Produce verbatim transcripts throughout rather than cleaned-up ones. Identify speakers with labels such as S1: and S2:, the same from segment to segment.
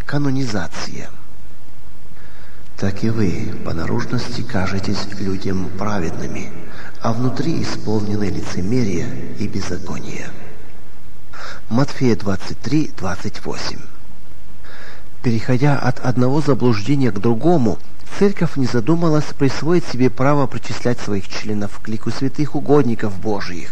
S1: Канонизация. Так и вы по наружности кажетесь людям праведными, а внутри исполнены лицемерия и беззакония. Матфея двадцать три, двадцать восемь. Переходя от одного заблуждения к другому, Церковь не задумалась присвоить себе право причислять своих членов к лику святых угодников Божиих.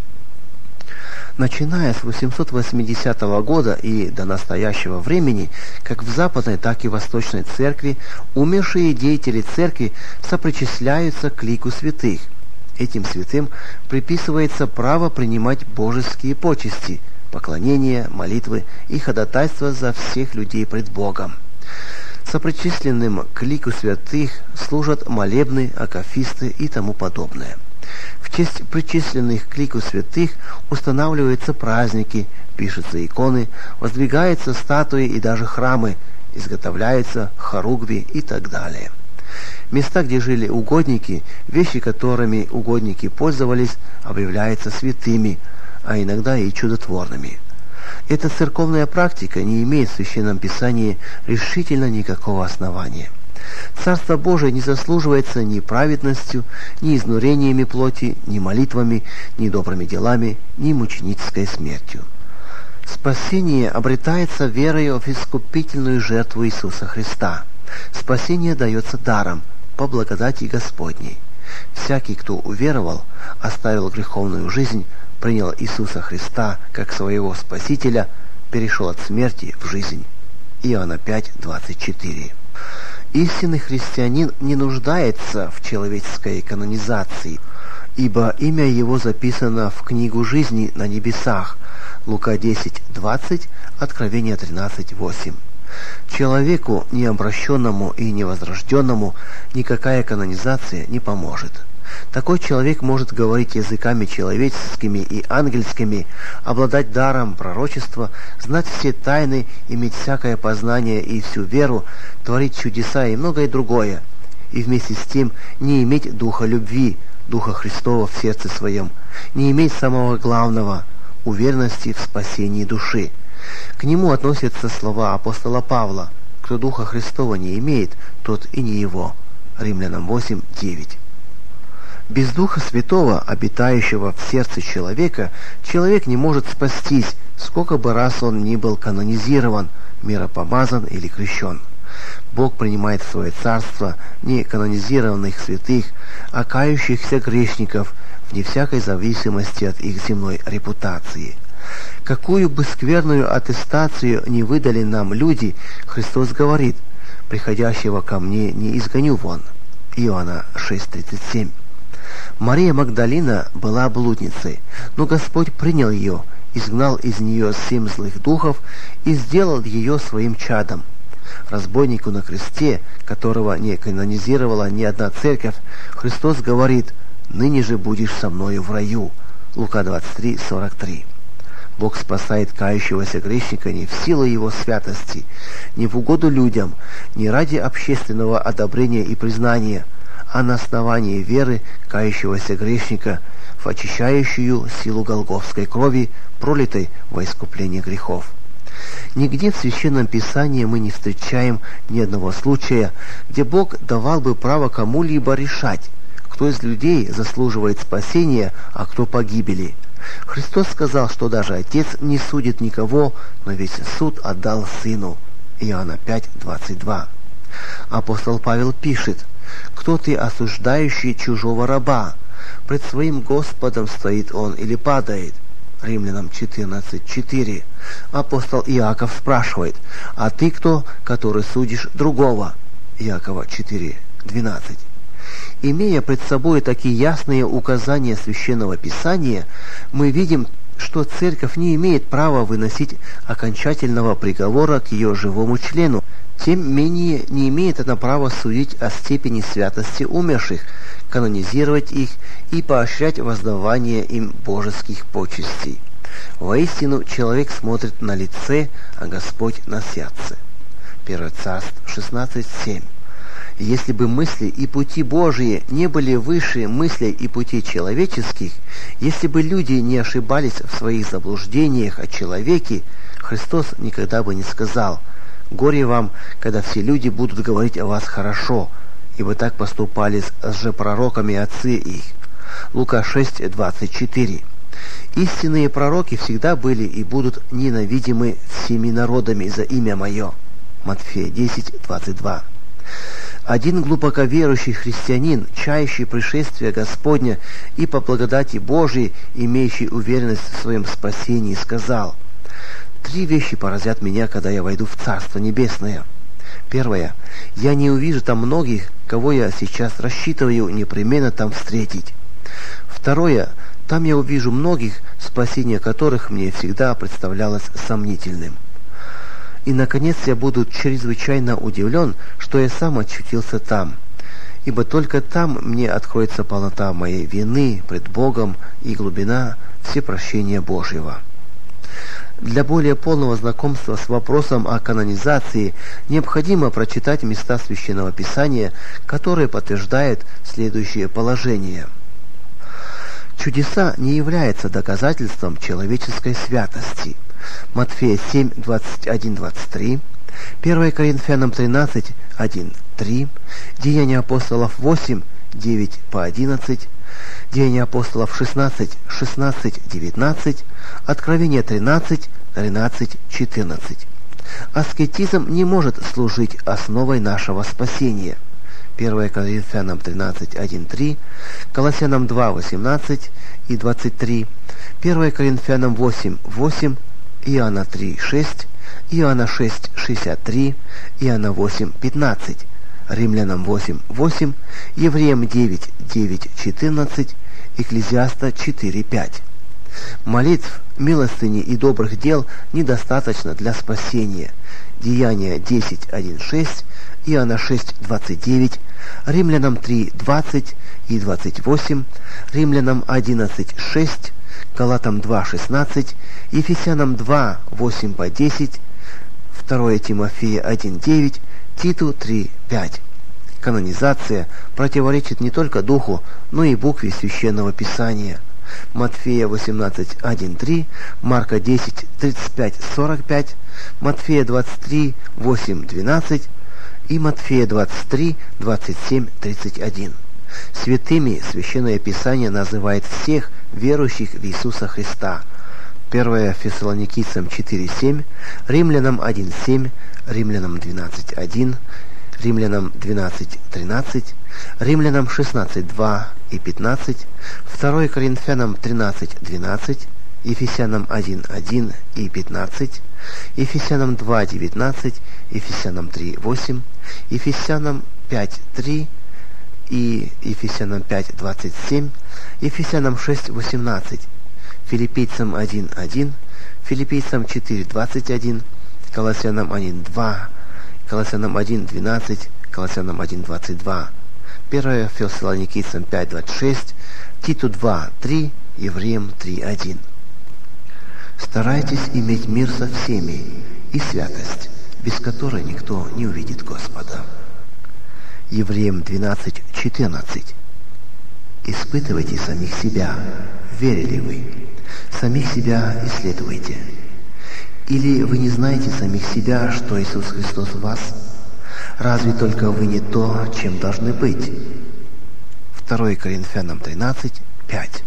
S1: Начиная с восемьсот восьмидесятого года и до настоящего времени, как в Западной, так и в Восточной Церкви, умершие деятели Церкви сопричисляются к лику святых. Этим святым приписывается право принимать божеские почести, поклонения, молитвы и ходатайства за всех людей пред Богом. Сопричисленным к лику святых служат молебны, акафисты и тому подобное. В честь причисленных к лику святых устанавливаются праздники, пишутся иконы, воздвигаются статуи и даже храмы, изготовляются хоругви и так далее. Места, где жили угодники, вещи, которыми угодники пользовались, объявляются святыми, а иногда и чудотворными. Эта церковная практика не имеет в Священном Писании решительно никакого основания. Царство Божие не заслуживается ни праведностью, ни изнурениями плоти, ни молитвами, ни добрыми делами, ни мученической смертью. Спасение обретается верою в искупительную жертву Иисуса Христа. Спасение дается даром, по благодати Господней. Всякий, кто уверовал, оставил греховную жизнь, принял Иисуса Христа как своего Спасителя, перешел от смерти в жизнь. Иоанна пять, двадцать четыре. Истинный христианин не нуждается в человеческой канонизации, ибо имя его записано в книгу жизни на небесах. Лука десять, двадцать, Откровение тринадцать, восемь. Человеку, необращенному и невозрожденному, никакая канонизация не поможет. Такой человек может говорить языками человеческими и ангельскими, обладать даром пророчества, знать все тайны, иметь всякое познание и всю веру, творить чудеса и многое другое, и вместе с тем не иметь духа любви, духа Христова в сердце своем, не иметь самого главного – уверенности в спасении души. К нему относятся слова апостола Павла: «Кто духа Христова не имеет, тот и не его». Римлянам восемь, девять. Без Духа Святого, обитающего в сердце человека, человек не может спастись, сколько бы раз он ни был канонизирован, миропомазан или крещен. Бог принимает в свое царство не канонизированных святых, а кающихся грешников, вне всякой зависимости от их земной репутации. Какую бы скверную аттестацию не выдали нам люди, Христос говорит: «Приходящего ко мне не изгоню вон». Иоанна шесть, тридцать семь. Мария Магдалина была блудницей, но Господь принял ее, изгнал из нее семь злых духов и сделал ее своим чадом. Разбойнику на кресте, которого не канонизировала ни одна церковь, Христос говорит: «Ныне же будешь со мною в раю». Лука двадцать три, сорок три. Бог спасает кающегося грешника не в силу его святости, не в угоду людям, не ради общественного одобрения и признания, а на основании веры кающегося грешника в очищающую силу голгофской крови, пролитой во искупление грехов. Нигде в Священном Писании мы не встречаем ни одного случая, где Бог давал бы право кому-либо решать, кто из людей заслуживает спасения, а кто погибели. Христос сказал, что даже Отец не судит никого, но весь суд отдал Сыну. Иоанна пять, двадцать два. Апостол Павел пишет: «Кто ты, осуждающий чужого раба? Пред своим Господом стоит он или падает?» Римлянам четырнадцать, четыре. Апостол Иаков спрашивает: «А ты кто, который судишь другого?» Иакова четыре, двенадцать. Имея пред собой такие ясные указания Священного Писания, мы видим, что Церковь не имеет права выносить окончательного приговора к ее живому члену. Тем менее не имеет она права судить о степени святости умерших, канонизировать их и поощрять воздавание им божеских почестей. Воистину, человек смотрит на лице, а Господь на сердце. первое Царств шестнадцать, семь. Если бы мысли и пути Божии не были выше мыслей и путей человеческих, если бы люди не ошибались в своих заблуждениях о человеке, Христос никогда бы не сказал: Горе вам, когда все люди будут говорить о вас хорошо, ибо так поступали с лжепророками отцы их. Лука шесть, двадцать четыре. Истинные пророки всегда были и будут ненавидимы всеми народами за имя Мое. Матфея десять, двадцать два. Один глубоко верующий христианин, чающий пришествия Господня и по благодати Божией, имеющий уверенность в своем спасении, сказал: «Три вещи поразят меня, когда я войду в Царство Небесное. Первое. Я не увижу там многих, кого я сейчас рассчитываю непременно там встретить. Второе. Там я увижу многих, спасение которых мне всегда представлялось сомнительным. И, наконец, я буду чрезвычайно удивлен, что я сам очутился там, ибо только там мне откроется полнота моей вины пред Богом и глубина всепрощения Божьего». Для более полного знакомства с вопросом о канонизации необходимо прочитать места Священного Писания, которые подтверждают следующее положение. Чудеса не являются доказательством человеческой святости. Матфея семь, двадцать один, двадцать три, первое Коринфянам тринадцать, один, три, Деяния апостолов восемь, девять по одиннадцать, Деяния апостолов шестнадцать, шестнадцать, девятнадцать, Откровение тринадцать, тринадцать, четырнадцать. Аскетизм не может служить основой нашего спасения. первое Коринфянам тринадцать, один, три, Колоссянам два, восемнадцать и двадцать три, первое Коринфянам восемь, восемь, Иоанна три, шесть, Иоанна шесть, шестьдесят три, Иоанна восемь, пятнадцать, Римлянам восемь, восемь, Евреям девять, девять, четырнадцать, Экклезиаста четыре, пять. Молитв, милостыни и добрых дел недостаточно для спасения. Деяния десять, один, шесть, Иоанна шесть, двадцать девять, Римлянам три, двадцать и двадцать восемь, Римлянам одиннадцать, шесть, Галатам два, шестнадцать, Ефесянам два, восемь по десять, второе Тимофея один, девять, Титу три, пять. Канонизация противоречит не только духу, но и букве Священного Писания. Матфея восемнадцать, один, три, Марка десять, тридцать пять, сорок пять, Матфея двадцать три, восемь, двенадцать и Матфея двадцать три, двадцать семь, тридцать один. Святыми Священное Писание называет всех верующих в Иисуса Христа. первое Фессалоникийцам четыре, семь, Римлянам один, семь, Римлянам двенадцать, один, Римлянам двенадцать, тринадцать, Римлянам шестнадцать, два и пятнадцать, второе Коринфянам тринадцать, двенадцать, Ефесянам один, один и пятнадцать, Ефесянам два, девятнадцать, Ефесянам три, восемь, Ефесянам пять, три и Ефесянам пять, двадцать семь, Ефесянам шесть, восемнадцать, Филиппийцам один, один, Филиппийцам четыре, двадцать один, Колоссянам один, два, Колоссянам один, двенадцать, Колоссянам один, двадцать два, первое Фессалоникийцам пять, двадцать шесть, Титу два, три, Евреям три, один. Старайтесь иметь мир со всеми и святость, без которой никто не увидит Господа. Евреям двенадцать, четырнадцать. Испытывайте самих себя, верили вы, самих себя исследуйте. Или вы не знаете самих себя, что Иисус Христос в вас? Разве только вы не то, чем должны быть? второе Коринфянам тринадцать, пять.